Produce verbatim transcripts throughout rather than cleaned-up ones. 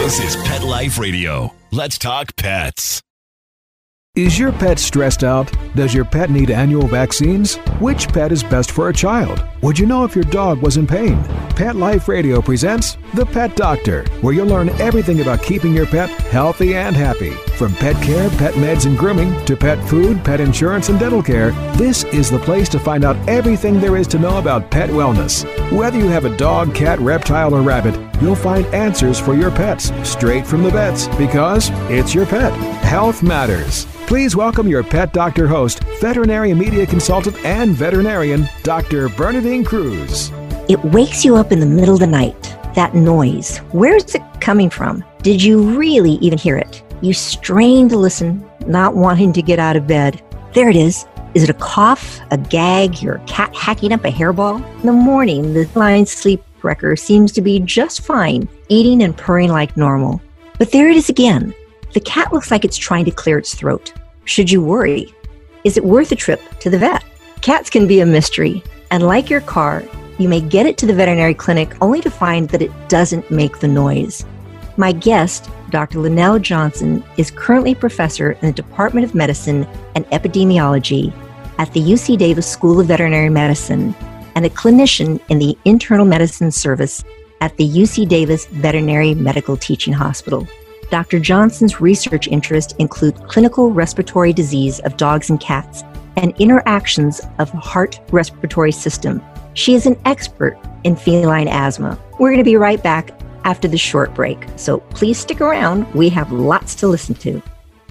This is Pet Life Radio. Let's talk pets. Is your pet stressed out? Does your pet need annual vaccines? Which pet is best for a child? Would you know if your dog was in pain? Pet Life Radio presents The Pet Doctor, where you'll learn everything about keeping your pet healthy and happy. From pet care, pet meds and grooming, to pet food, pet insurance, and dental care, this is the place to find out everything there is to know about pet wellness. Whether you have a dog, cat, reptile, or rabbit, you'll find answers for your pets straight from the vets, because it's your pet. Health matters. Please welcome your Pet Doctor host, veterinary media consultant and veterinarian, Doctor Bernadine Cruz. It wakes you up in the middle of the night. That noise. Where is it coming from? Did you really even hear it? You strain to listen, not wanting to get out of bed. There it is. Is it a cough, a gag, your cat hacking up a hairball? In the morning, the feline sleep wrecker seems to be just fine, eating and purring like normal. But there it is again. The cat looks like it's trying to clear its throat. Should you worry? Is it worth a trip to the vet? Cats can be a mystery, and like your car, you may get it to the veterinary clinic only to find that it doesn't make the noise. My guest, Doctor Lynnell Johnson, is currently professor in the Department of Medicine and Epidemiology at the U C Davis School of Veterinary Medicine and a clinician in the Internal Medicine Service at the U C Davis Veterinary Medical Teaching Hospital. Doctor Johnson's research interests include clinical respiratory disease of dogs and cats and interactions of the heart respiratory system. She is an expert in feline asthma. We're going to be right back after the short break, so please stick around. We have lots to listen to.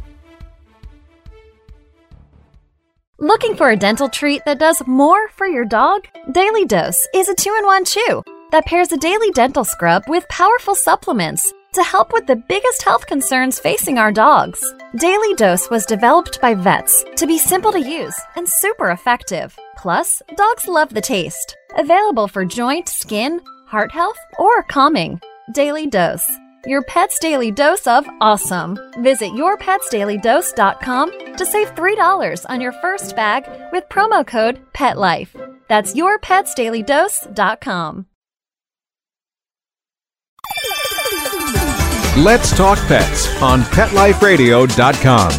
Looking for a dental treat that does more for your dog? Daily Dose is a two-in-one chew that pairs a daily dental scrub with powerful supplements to help with the biggest health concerns facing our dogs. Daily Dose was developed by vets to be simple to use and super effective. Plus, dogs love the taste. Available for joint, skin, heart health, or calming. Daily Dose. Your pet's daily dose of awesome. Visit your pets daily dose dot com to save three dollars on your first bag with promo code PETLIFE. That's your pets daily dose dot com. Let's talk pets on pet life radio dot com.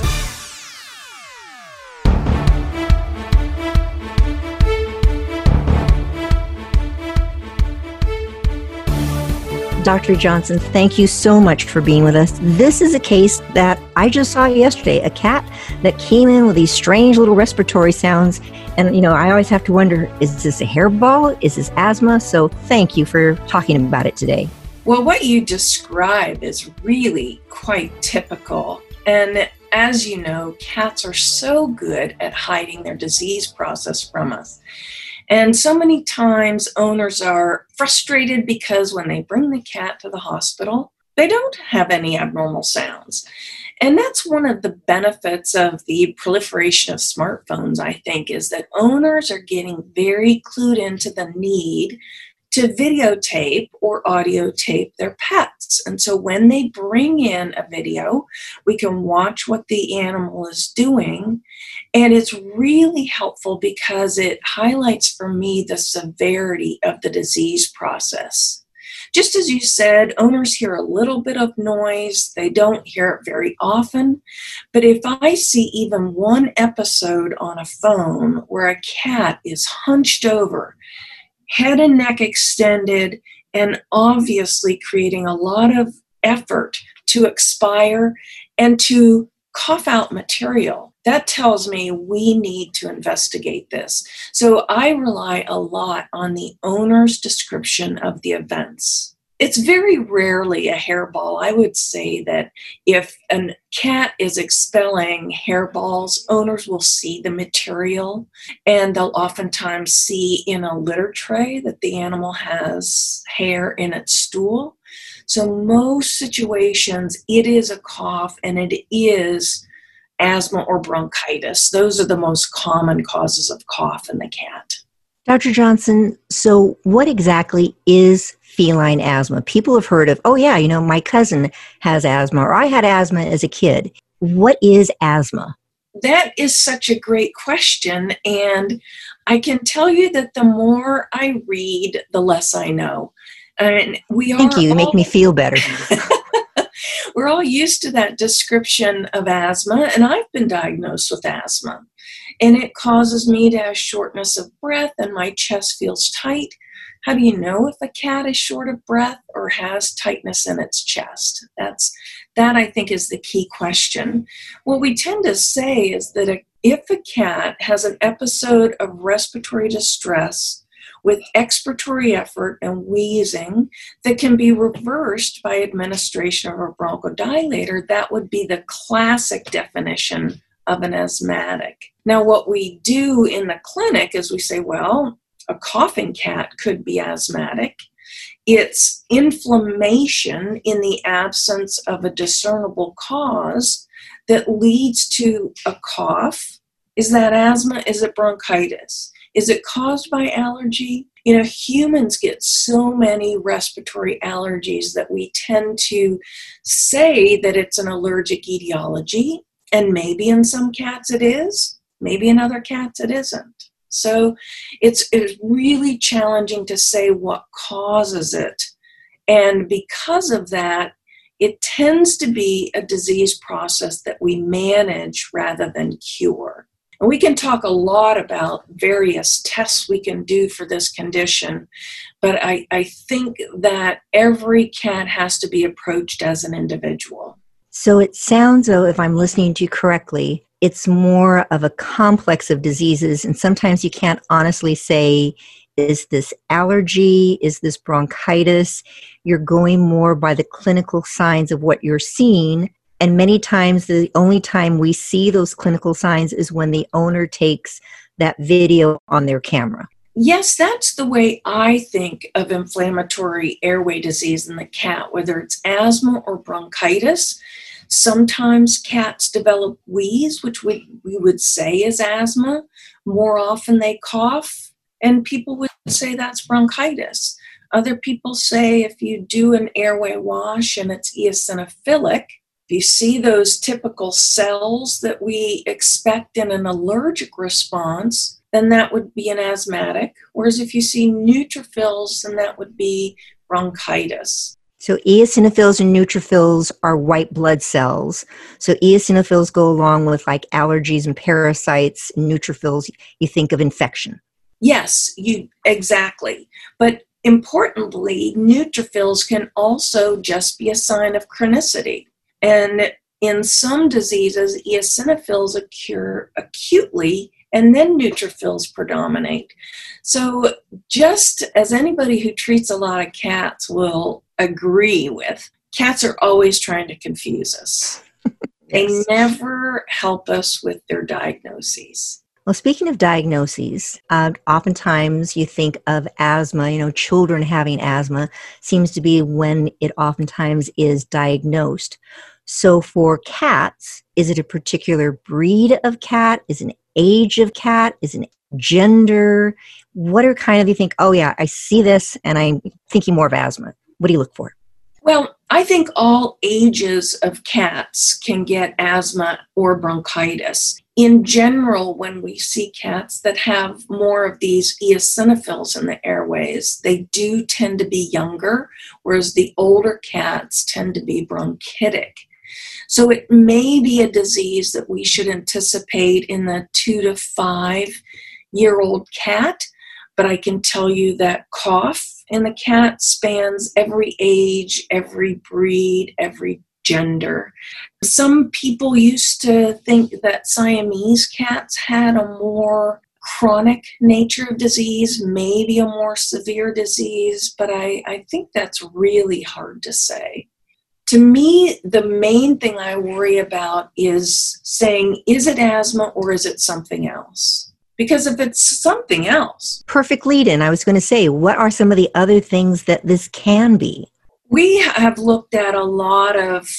Doctor Johnson, thank you so much for being with us. This is a case that I just saw yesterday, a cat that came in with these strange little respiratory sounds. And, you know, I always have to wonder, is this a hairball? Is this asthma? So thank you for talking about it today. Well, what you describe is really quite typical. And as you know, cats are so good at hiding their disease process from us. And so many times owners are frustrated because when they bring the cat to the hospital, they don't have any abnormal sounds. And that's one of the benefits of the proliferation of smartphones, I think, is that owners are getting very clued into the need to videotape or audio tape their pets. And so when they bring in a video, we can watch what the animal is doing. And it's really helpful because it highlights for me the severity of the disease process. Just as you said, owners hear a little bit of noise. They don't hear it very often. But if I see even one episode on a phone where a cat is hunched over, head and neck extended, and obviously creating a lot of effort to expire and to cough out material, that tells me we need to investigate this. So I rely a lot on the owner's description of the events. It's very rarely a hairball. I would say that if a cat is expelling hairballs, owners will see the material, and they'll oftentimes see in a litter tray that the animal has hair in its stool. So most situations, it is a cough and it is asthma or bronchitis. Those are the most common causes of cough in the cat. Doctor Johnson, so what exactly is feline asthma? People have heard of, oh yeah, you know, my cousin has asthma, or I had asthma as a kid. What is asthma? That is such a great question. And I can tell you that the more I read, the less I know. And we are Thank you. You all... make me feel better. we're all used to that description of asthma, and I've been diagnosed with asthma. And it causes me to have shortness of breath and my chest feels tight. How do you know if a cat is short of breath or has tightness in its chest? That's that I think is the key question. What we tend to say is that a, if a cat has an episode of respiratory distress with expiratory effort and wheezing that can be reversed by administration of a bronchodilator, that would be the classic definition of an asthmatic. Now, what we do in the clinic is we say, well, a coughing cat could be asthmatic. It's inflammation in the absence of a discernible cause that leads to a cough. Is that asthma? Is it bronchitis? Is it caused by allergy? You know, humans get so many respiratory allergies that we tend to say that it's an allergic etiology, and maybe in some cats it is, maybe in other cats it isn't. So it's, it's really challenging to say what causes it. And because of that, it tends to be a disease process that we manage rather than cure. And we can talk a lot about various tests we can do for this condition, but I, I think that every cat has to be approached as an individual. So it sounds, though, if I'm listening to you correctly, it's more of a complex of diseases, and sometimes you can't honestly say, is this allergy, is this bronchitis? You're going more by the clinical signs of what you're seeing. And many times, the only time we see those clinical signs is when the owner takes that video on their camera. Yes, that's the way I think of inflammatory airway disease in the cat, whether it's asthma or bronchitis. Sometimes cats develop wheeze, which we, we would say is asthma. More often they cough, and people would say that's bronchitis. Other people say if you do an airway wash and it's eosinophilic, if you see those typical cells that we expect in an allergic response, then that would be an asthmatic. Whereas if you see neutrophils, then that would be bronchitis. So eosinophils and neutrophils are white blood cells. So eosinophils go along with like allergies and parasites. And neutrophils, you think of infection. Yes, you exactly. But importantly, neutrophils can also just be a sign of chronicity. And in some diseases, eosinophils occur acutely, and then neutrophils predominate. So just as anybody who treats a lot of cats will agree with, cats are always trying to confuse us. Yes. They never help us with their diagnoses. Well, speaking of diagnoses, uh, oftentimes you think of asthma, you know, children having asthma seems to be when it oftentimes is diagnosed. So for cats, is it a particular breed of cat? Is it an age of cat? Is it gender? What are kind of, you think, oh yeah, I see this and I'm thinking more of asthma. What do you look for? Well, I think all ages of cats can get asthma or bronchitis. In general, when we see cats that have more of these eosinophils in the airways, they do tend to be younger, whereas the older cats tend to be bronchitic. So it may be a disease that we should anticipate in the two to five year old cat, but I can tell you that cough in the cat spans every age, every breed, every gender. Some people used to think that Siamese cats had a more chronic nature of disease, maybe a more severe disease, but I, I think that's really hard to say. To me, the main thing I worry about is saying, is it asthma or is it something else? Because if it's something else. Perfect lead-in. I was going to say, what are some of the other things that this can be? We have looked at a lot of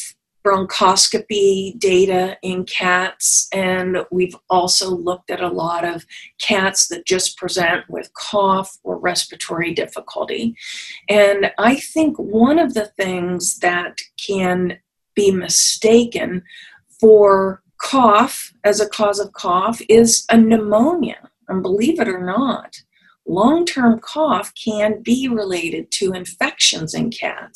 bronchoscopy data in cats, and we've also looked at a lot of cats that just present with cough or respiratory difficulty. And I think one of the things that can be mistaken for cough as a cause of cough is a pneumonia. And believe it or not, long-term cough can be related to infections in cats.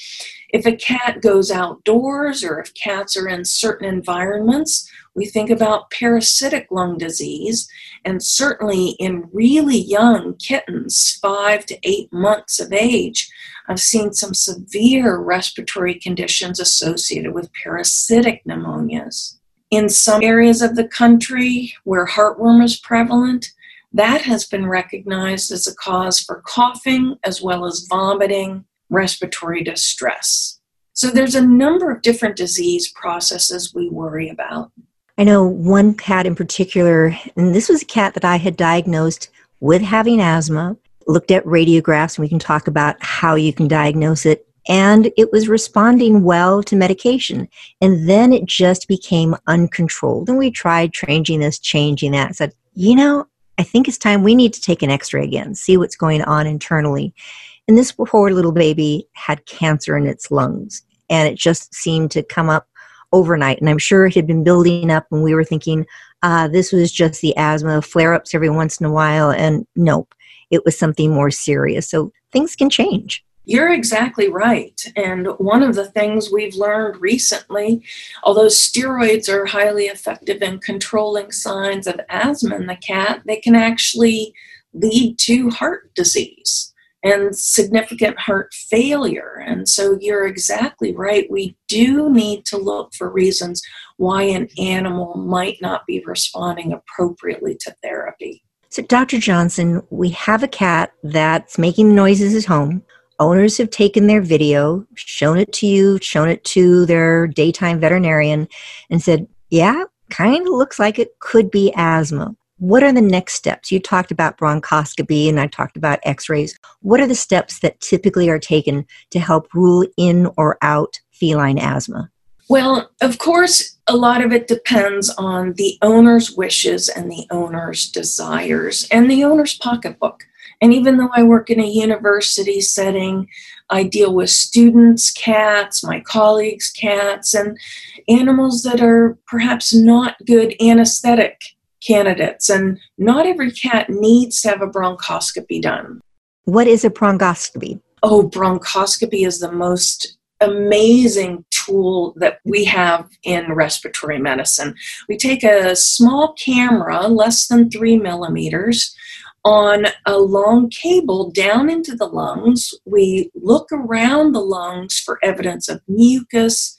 If a cat goes outdoors or if cats are in certain environments, we think about parasitic lung disease. And certainly in really young kittens, five to eight months of age, I've seen some severe respiratory conditions associated with parasitic pneumonias. In some areas of the country where heartworm is prevalent, that has been recognized as a cause for coughing as well as vomiting, respiratory distress. So there's a number of different disease processes we worry about. I know one cat in particular, and this was a cat that I had diagnosed with having asthma, looked at radiographs, and we can talk about how you can diagnose it, and it was responding well to medication. And then it just became uncontrolled. And we tried changing this, changing that, said, you know, I think it's time we need to take an x-ray again, see what's going on internally. And this poor little baby had cancer in its lungs, and it just seemed to come up overnight. And I'm sure it had been building up, and we were thinking, uh, this was just the asthma, flare-ups every once in a while, and nope, it was something more serious. So things can change. You're exactly right. And one of the things we've learned recently, although steroids are highly effective in controlling signs of asthma in the cat, they can actually lead to heart disease and significant heart failure. And so you're exactly right. We do need to look for reasons why an animal might not be responding appropriately to therapy. So Doctor Johnson, we have a cat that's making noises at home. Owners have taken their video, shown it to you, shown it to their daytime veterinarian, and said, yeah, kind of looks like it could be asthma. What are the next steps? You talked about bronchoscopy, and I talked about x-rays. What are the steps that typically are taken to help rule in or out feline asthma? Well, of course, a lot of it depends on the owner's wishes and the owner's desires and the owner's pocketbook. And even though I work in a university setting, I deal with students' cats, my colleagues' cats, and animals that are perhaps not good anesthetic candidates. And not every cat needs to have a bronchoscopy done. What is a bronchoscopy? Oh, bronchoscopy is the most amazing tool that we have in respiratory medicine. We take a small camera, less than three millimeters, on a long cable down into the lungs. We look around the lungs for evidence of mucus,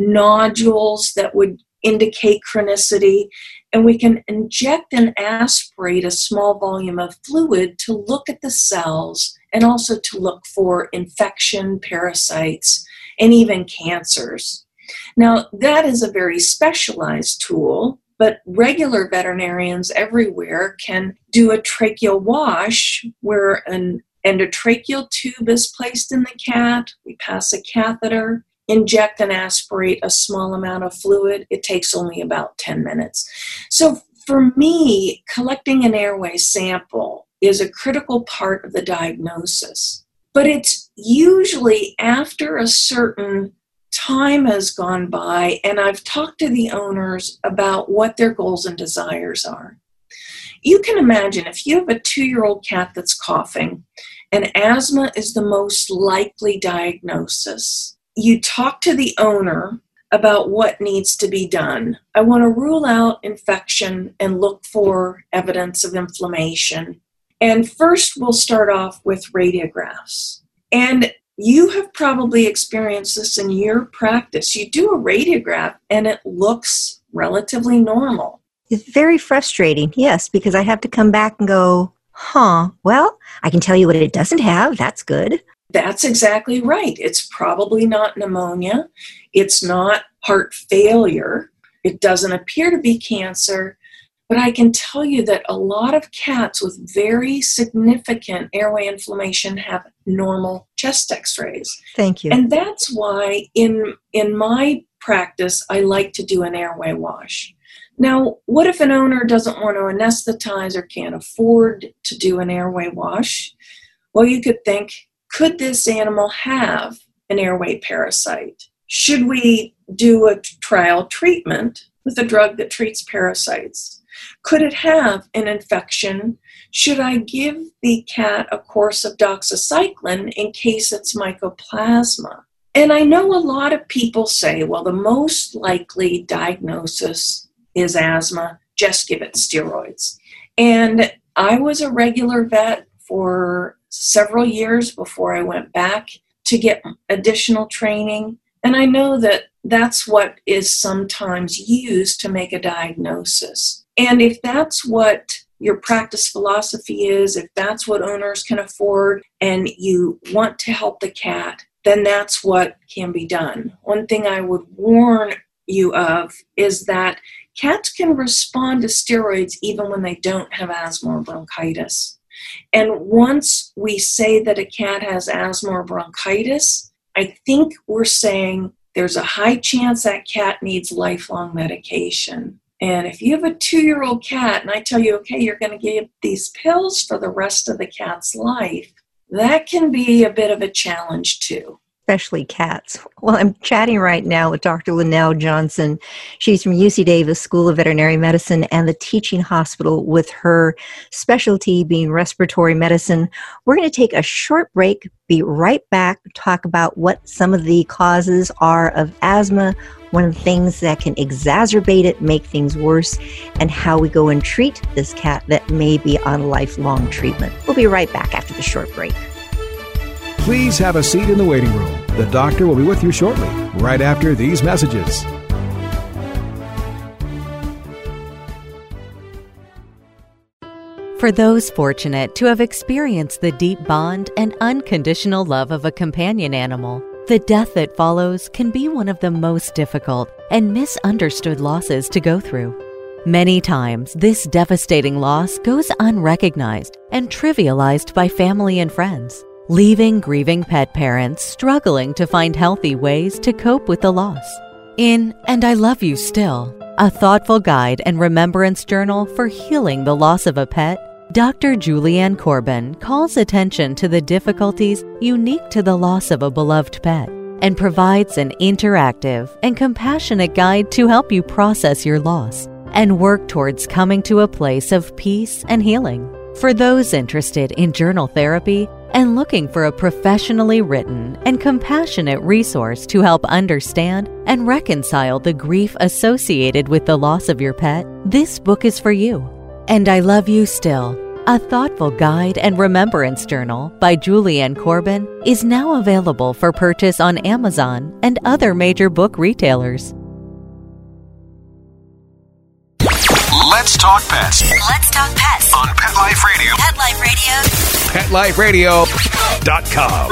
nodules that would indicate chronicity, and we can inject and aspirate a small volume of fluid to look at the cells and also to look for infection, parasites, and even cancers. Now, that is a very specialized tool, but regular veterinarians everywhere can do a tracheal wash where an endotracheal tube is placed in the cat. We pass a catheter, inject and aspirate a small amount of fluid. It takes only about ten minutes. So for me, collecting an airway sample is a critical part of the diagnosis. But it's usually after a certain time has gone by and I've talked to the owners about what their goals and desires are. You can imagine if you have a two-year-old cat that's coughing and asthma is the most likely diagnosis, you talk to the owner about what needs to be done. I want to rule out infection and look for evidence of inflammation. And first we'll start off with radiographs. And you have probably experienced this in your practice. You do a radiograph and it looks relatively normal. It's very frustrating, yes, because I have to come back and go, huh, well, I can tell you what it doesn't have. That's good. That's exactly right. It's probably not pneumonia. It's not heart failure. It doesn't appear to be cancer. But I can tell you that a lot of cats with very significant airway inflammation have normal chest x-rays. Thank you. And that's why in, in my practice, I like to do an airway wash. Now, what if an owner doesn't want to anesthetize or can't afford to do an airway wash? Well, you could think, could this animal have an airway parasite? Should we do a trial treatment with a drug that treats parasites? Could it have an infection? Should I give the cat a course of doxycycline in case it's mycoplasma? And I know a lot of people say, well, the most likely diagnosis is asthma, just give it steroids. And I was a regular vet for several years before I went back to get additional training. And I know that that's what is sometimes used to make a diagnosis. And if that's what your practice philosophy is, if that's what owners can afford, and you want to help the cat, then that's what can be done. One thing I would warn you of is that cats can respond to steroids even when they don't have asthma or bronchitis. And once we say that a cat has asthma or bronchitis, I think we're saying there's a high chance that cat needs lifelong medication. And if you have a two-year-old cat and I tell you, okay, you're going to give these pills for the rest of the cat's life, that can be a bit of a challenge too. Especially cats. Well, I'm chatting right now with Doctor Linnell Johnson. She's from U C Davis School of Veterinary Medicine and the teaching hospital, with her specialty being respiratory medicine. We're going to take a short break, be right back, talk about what some of the causes are of asthma, one of the things that can exacerbate it, make things worse, and how we go and treat this cat that may be on lifelong treatment. We'll be right back after the short break. Please have a seat in the waiting room. The doctor will be with you shortly, right after these messages. For those fortunate to have experienced the deep bond and unconditional love of a companion animal, the death that follows can be one of the most difficult and misunderstood losses to go through. Many times, this devastating loss goes unrecognized and trivialized by family and friends, leaving grieving pet parents struggling to find healthy ways to cope with the loss. In And I Love You Still, a thoughtful guide and remembrance journal for healing the loss of a pet, Doctor Julianne Corbin calls attention to the difficulties unique to the loss of a beloved pet and provides an interactive and compassionate guide to help you process your loss and work towards coming to a place of peace and healing. For those interested in journal therapy and looking for a professionally written and compassionate resource to help understand and reconcile the grief associated with the loss of your pet, this book is for you. And I Love You Still, a thoughtful guide and remembrance journal by Julianne Corbin, is now available for purchase on Amazon and other major book retailers. Let's talk pets Let's talk pets on Pet Life Radio. Pet Life Radio. pet life radio dot com.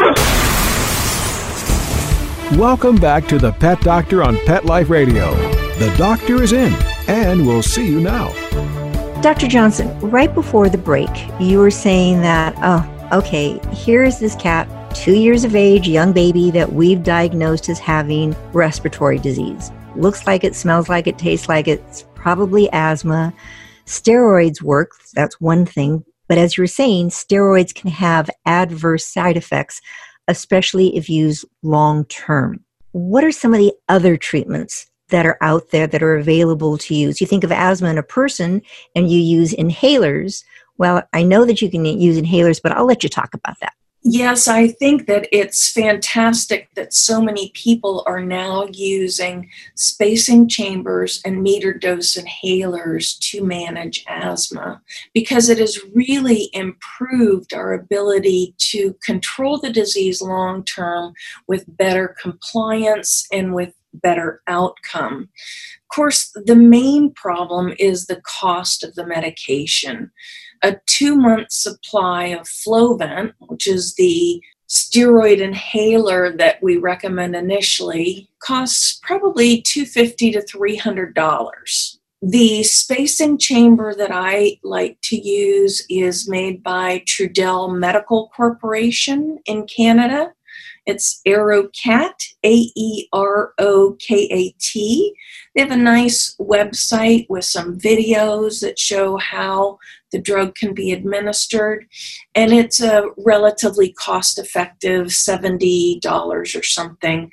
Welcome back to the Pet Doctor on Pet Life Radio. The doctor is in, and we'll see you now. Doctor Johnson, right before the break, you were saying that, oh, okay, here's this cat, two years of age, young baby that we've diagnosed as having respiratory disease. Looks like it, smells like it, tastes like it, it's probably asthma. Steroids work, that's one thing. But as you were saying, steroids can have adverse side effects, especially if used long term. What are some of the other treatments that are out there that are available to use? You think of asthma in a person and you use inhalers. Well, I know that you can use inhalers, but I'll let you talk about that. Yes, I think that it's fantastic that so many people are now using spacing chambers and meter dose inhalers to manage asthma, because it has really improved our ability to control the disease long term with better compliance and with better outcome. Of course, the main problem is the cost of the medication. A two-month supply of Flovent, which is the steroid inhaler that we recommend initially, costs probably two hundred fifty dollars to three hundred dollars. The spacing chamber that I like to use is made by Trudel Medical Corporation in Canada. It's AeroCat, A E R O K A T. They have a nice website with some videos that show how the drug can be administered, and it's a relatively cost-effective seventy dollars or something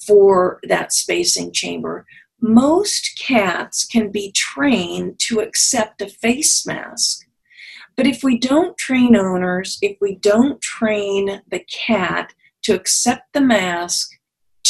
for that spacing chamber. Most cats can be trained to accept a face mask, but if we don't train owners, if we don't train the cat to accept the mask,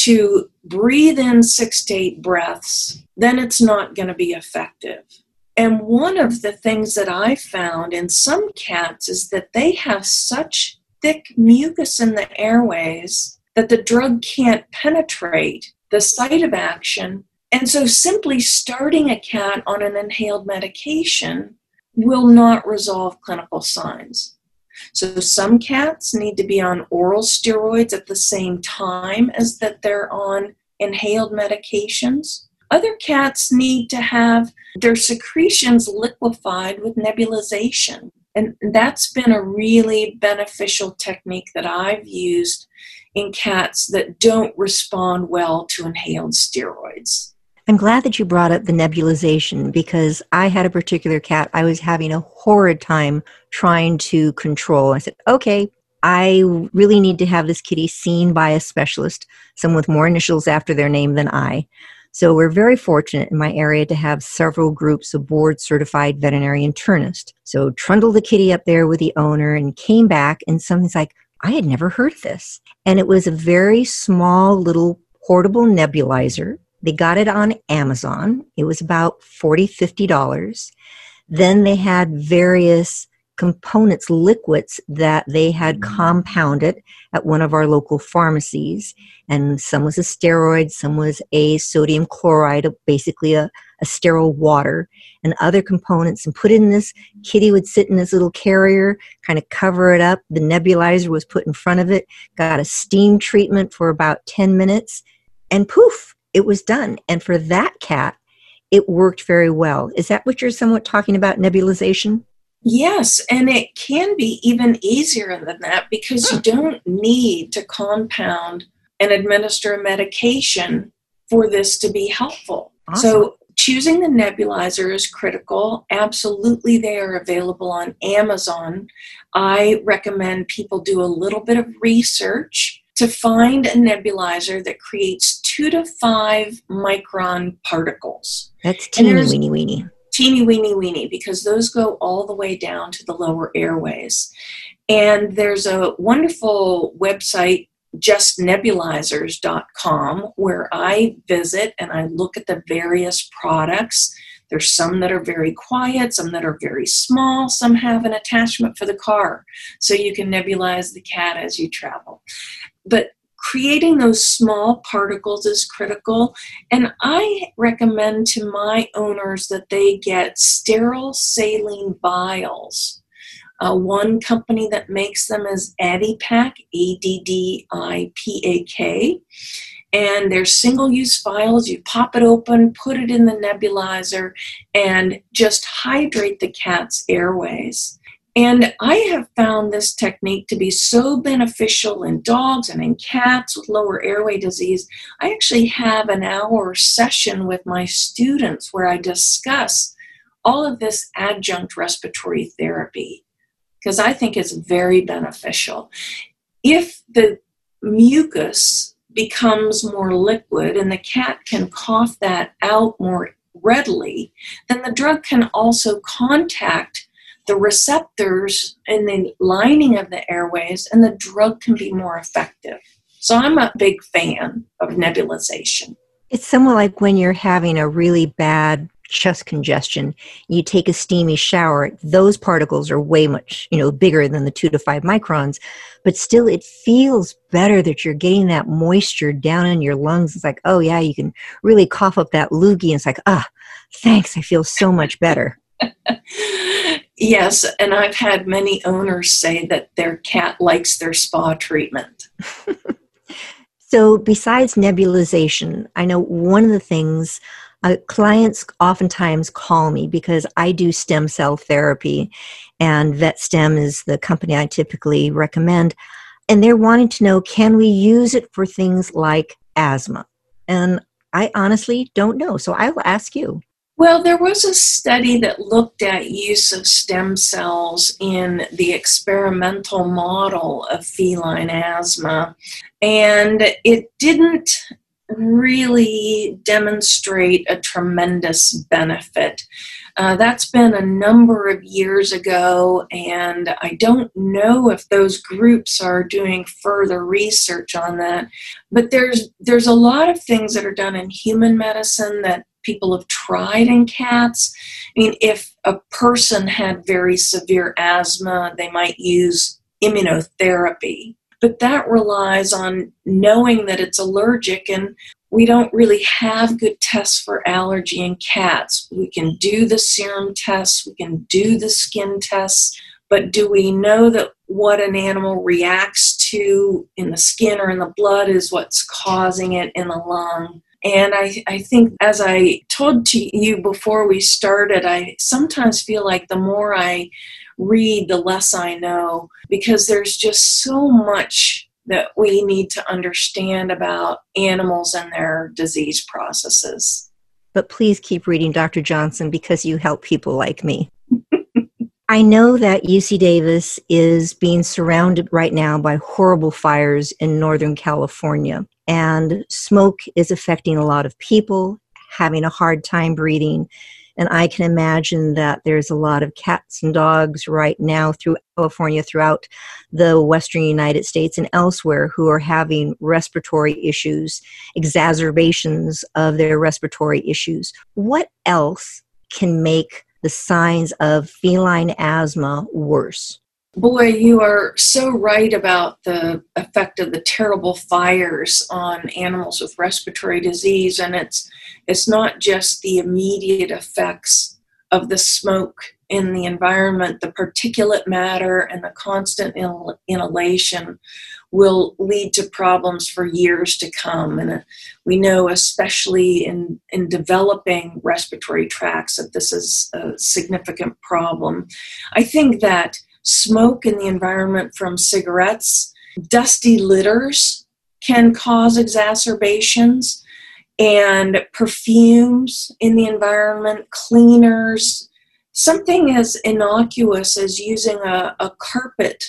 to breathe in six to eight breaths, then it's not going to be effective. And one of the things that I found in some cats is that they have such thick mucus in the airways that the drug can't penetrate the site of action. And so simply starting a cat on an inhaled medication will not resolve clinical signs. So some cats need to be on oral steroids at the same time as that they're on inhaled medications. Other cats need to have their secretions liquefied with nebulization. And that's been a really beneficial technique that I've used in cats that don't respond well to inhaled steroids. I'm glad that you brought up the nebulization because I had a particular cat I was having a horrid time trying to control. I said, okay, I really need to have this kitty seen by a specialist, someone with more initials after their name than I. So we're very fortunate in my area to have several groups of board-certified veterinary internists. So trundled the kitty up there with the owner and came back, and something's like, I had never heard of this. And it was a very small little portable nebulizer. They got it on Amazon. It was about forty dollars, fifty dollars. Then they had various components, liquids that they had compounded at one of our local pharmacies. And some was a steroid, some was a sodium chloride, basically a, a sterile water, and other components, and put it in this. Kitty would sit in this little carrier, kind of cover it up. The nebulizer was put in front of it, got a steam treatment for about ten minutes, and poof, it was done. And for that cat, it worked very well. Is that what you're somewhat talking about, nebulization? Yes, and it can be even easier than that because you don't need to compound and administer a medication for this to be helpful. Awesome. So choosing the nebulizer is critical. Absolutely, they are available on Amazon. I recommend people do a little bit of research to find a nebulizer that creates two to five micron particles. That's teeny weeny weeny. Teeny weeny weeny, because those go all the way down to the lower airways. And there's a wonderful website, just nebulizers dot com, where I visit and I look at the various products. There's some that are very quiet, some that are very small, some have an attachment for the car, so you can nebulize the cat as you travel. But creating those small particles is critical, and I recommend to my owners that they get sterile saline vials. Uh, one company that makes them is Addipak, A D D I P A K, and they're single-use vials. You pop it open, put it in the nebulizer, and just hydrate the cat's airways. And I have found this technique to be so beneficial in dogs and in cats with lower airway disease. I actually have an hour session with my students where I discuss all of this adjunct respiratory therapy because I think it's very beneficial. If the mucus becomes more liquid and the cat can cough that out more readily, then the drug can also contact the receptors in the lining of the airways, and the drug can be more effective. So I'm a big fan of nebulization. It's somewhat like when you're having a really bad chest congestion, you take a steamy shower, those particles are way much, you know, bigger than the two to five microns, but still it feels better that you're getting that moisture down in your lungs. It's like, oh yeah, you can really cough up that loogie, and it's like, ah, thanks, I feel so much better. Yes, and I've had many owners say that their cat likes their spa treatment. So besides nebulization, I know one of the things uh, clients oftentimes call me because I do stem cell therapy, and VetStem is the company I typically recommend, and they're wanting to know, can we use it for things like asthma? And I honestly don't know, so I will ask you. Well, there was a study that looked at use of stem cells in the experimental model of feline asthma, and it didn't really demonstrate a tremendous benefit. Uh, that's been a number of years ago, and I don't know if those groups are doing further research on that. But there's there's a lot of things that are done in human medicine that people have tried in cats. I mean, if a person had very severe asthma, they might use immunotherapy. But that relies on knowing that it's allergic, and we don't really have good tests for allergy in cats. We can do the serum tests, we can do the skin tests, but do we know that what an animal reacts to in the skin or in the blood is what's causing it in the lung? And I, I think, as I told to you before we started, I sometimes feel like the more I read, the less I know, because there's just so much that we need to understand about animals and their disease processes. But please keep reading, Doctor Johnson, because you help people like me. I know that U C Davis is being surrounded right now by horrible fires in Northern California, and smoke is affecting a lot of people, having a hard time breathing. And I can imagine that there's a lot of cats and dogs right now through California, throughout the Western United States and elsewhere, who are having respiratory issues, exacerbations of their respiratory issues. What else can make the signs of feline asthma worse? Boy, you are so right about the effect of the terrible fires on animals with respiratory disease. And it's it's not just the immediate effects of the smoke in the environment. The particulate matter and the constant inhal- inhalation will lead to problems for years to come. And uh, we know, especially in, in developing respiratory tracts, that this is a significant problem. I think that smoke in the environment from cigarettes, dusty litters can cause exacerbations, and perfumes in the environment, cleaners, something as innocuous as using a, a carpet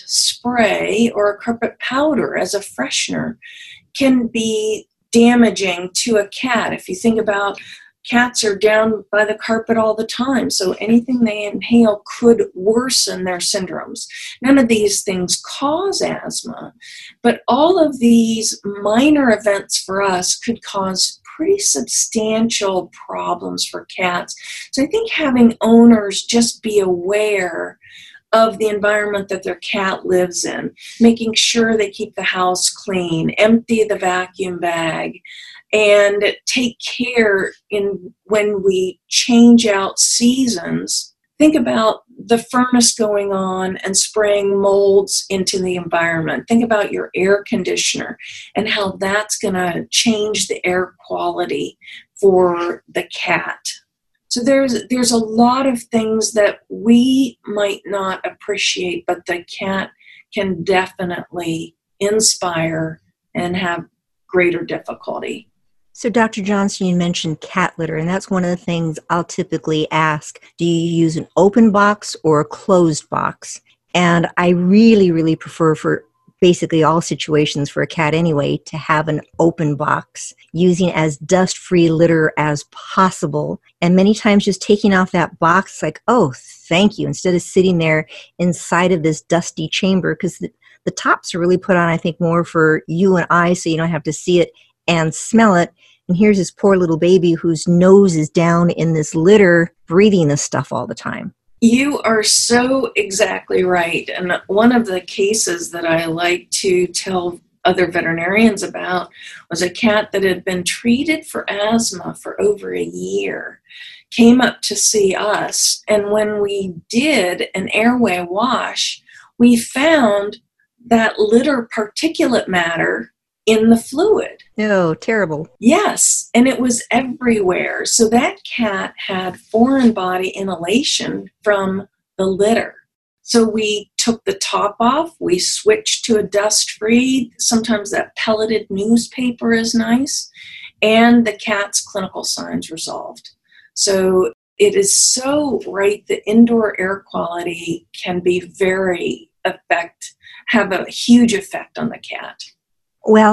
spray or a carpet powder as a freshener can be damaging to a cat. If you think about, cats are down by the carpet all the time, so anything they inhale could worsen their syndromes. None of these things cause asthma, but all of these minor events for us could cause pretty substantial problems for cats. So I think having owners just be aware of the environment that their cat lives in, making sure they keep the house clean, empty the vacuum bag, and take care in when we change out seasons. Think about the furnace going on and spraying molds into the environment. Think about your air conditioner and how that's going to change the air quality for the cat. So there's there's a lot of things that we might not appreciate, but the cat can definitely inspire and have greater difficulty. So, Doctor Johnson, you mentioned cat litter, and that's one of the things I'll typically ask. Do you use an open box or a closed box? And I really, really prefer, for basically all situations for a cat anyway, to have an open box, using as dust-free litter as possible. And many times just taking off that box, like, oh, thank you, instead of sitting there inside of this dusty chamber, because the, the tops are really put on, I think, more for you and I, so you don't have to see it and smell it. And here's this poor little baby whose nose is down in this litter, breathing this stuff all the time. You are so exactly right. And one of the cases that I like to tell other veterinarians about was a cat that had been treated for asthma for over a year, came up to see us. And when we did an airway wash, we found that litter particulate matter in the fluid. Oh, terrible. Yes, and it was everywhere. So that cat had foreign body inhalation from the litter. So we took the top off, we switched to a dust-free, sometimes that pelleted newspaper is nice, and the cat's clinical signs resolved. So it is so right that indoor air quality can be very effect, have a huge effect on the cat. Well,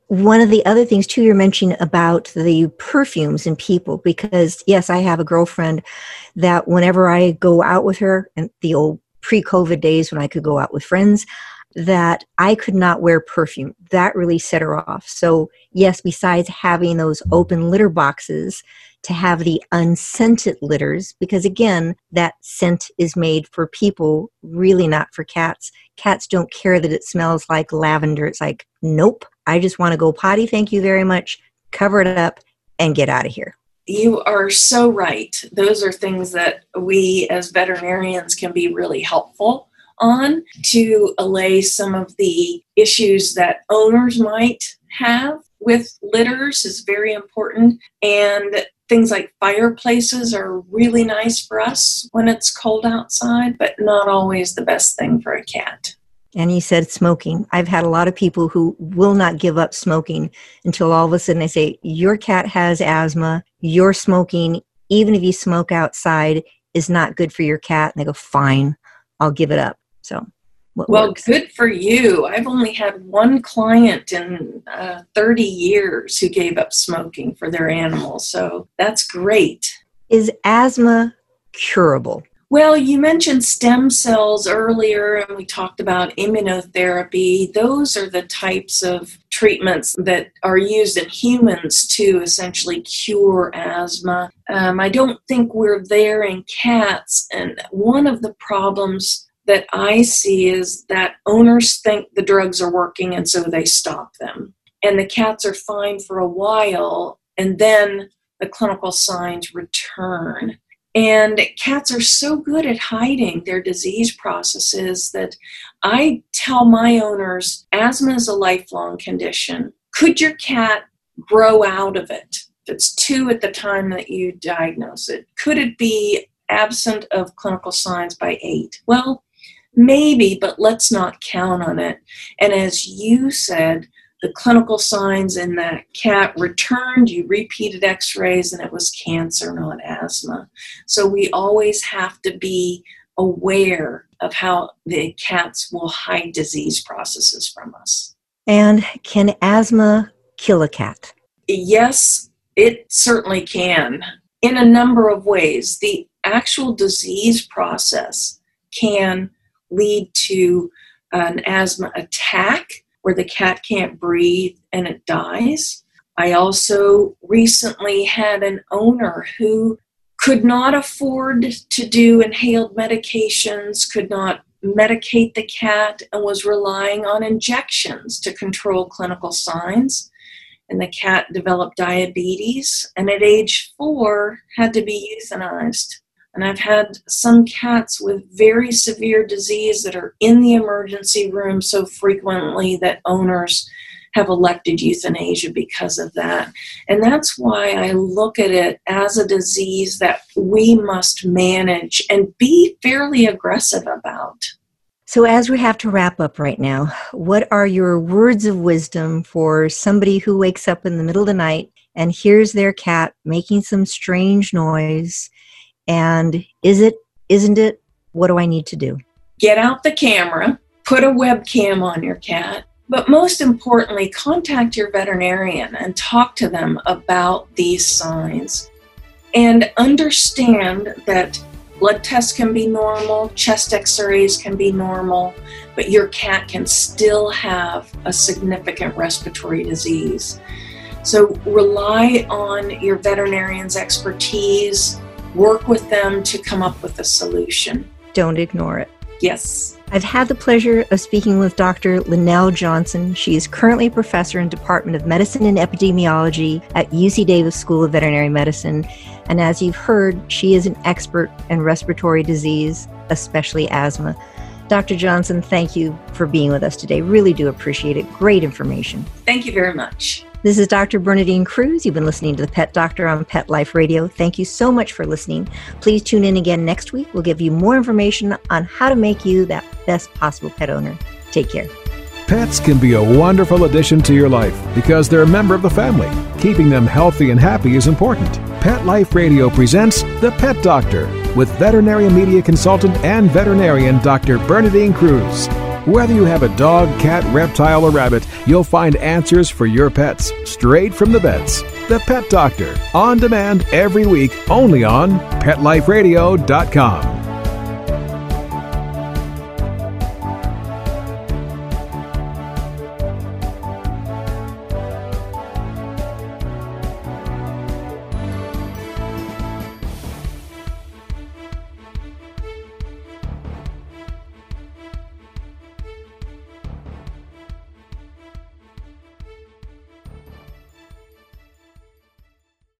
one of the other things too, you're mentioning about the perfumes in people, because yes, I have a girlfriend that whenever I go out with her, and the old pre-COVID days when I could go out with friends, that I could not wear perfume. That really set her off. So yes, besides having those open litter boxes, to have the unscented litters, because again, that scent is made for people, really not for cats. Cats don't care that it smells like lavender. It's like, nope, I just want to go potty, thank you very much, cover it up, and get out of here. You are so right. Those are things that we as veterinarians can be really helpful on to allay some of the issues that owners might have with litters is very important. And things like fireplaces are really nice for us when it's cold outside, but not always the best thing for a cat. And you said smoking. I've had a lot of people who will not give up smoking until all of a sudden they say, your cat has asthma, you're smoking, even if you smoke outside, is not good for your cat. And they go, fine, I'll give it up. So, what well, works? Good for you. I've only had one client in uh, thirty years who gave up smoking for their animals. So that's great. Is asthma curable? Well, you mentioned stem cells earlier, and we talked about immunotherapy. Those are the types of treatments that are used in humans to essentially cure asthma. Um, I don't think we're there in cats, and one of the problems that I see is that owners think the drugs are working, and so they stop them. And the cats are fine for a while, and then the clinical signs return. And cats are so good at hiding their disease processes that I tell my owners, asthma is a lifelong condition. Could your cat grow out of it? If it's two at the time that you diagnose it, could it be absent of clinical signs by eight? Well, maybe, but let's not count on it. And as you said, the clinical signs in that cat returned, you repeated x-rays, and it was cancer, not asthma. So we always have to be aware of how the cats will hide disease processes from us. And can asthma kill a cat? Yes, it certainly can, in a number of ways. The actual disease process can lead to an asthma attack, where the cat can't breathe and it dies. I also recently had an owner who could not afford to do inhaled medications, could not medicate the cat, and was relying on injections to control clinical signs. And the cat developed diabetes, and at age four had to be euthanized. And I've had some cats with very severe disease that are in the emergency room so frequently that owners have elected euthanasia because of that. And that's why I look at it as a disease that we must manage and be fairly aggressive about. So as we have to wrap up right now, what are your words of wisdom for somebody who wakes up in the middle of the night and hears their cat making some strange noise? And is it, isn't it, what do I need to do? Get out the camera, put a webcam on your cat, but most importantly, contact your veterinarian and talk to them about these signs. And understand that blood tests can be normal, chest x-rays can be normal, but your cat can still have a significant respiratory disease. So rely on your veterinarian's expertise. Work with them to come up with a solution. Don't ignore it. Yes. I've had the pleasure of speaking with Doctor Lynnell Johnson. She is currently a professor in Department of Medicine and Epidemiology at U C Davis School of Veterinary Medicine. And as you've heard, she is an expert in respiratory disease, especially asthma. Doctor Johnson, thank you for being with us today. Really do appreciate it. Great information. Thank you very much. This is Doctor Bernadine Cruz. You've been listening to The Pet Doctor on Pet Life Radio. Thank you so much for listening. Please tune in again next week. We'll give you more information on how to make you that best possible pet owner. Take care. Pets can be a wonderful addition to your life because they're a member of the family. Keeping them healthy and happy is important. Pet Life Radio presents The Pet Doctor with veterinary media consultant and veterinarian Doctor Bernadine Cruz. Whether you have a dog, cat, reptile, or rabbit, you'll find answers for your pets straight from the vets. The Pet Doctor, on demand every week, only on pet life radio dot com.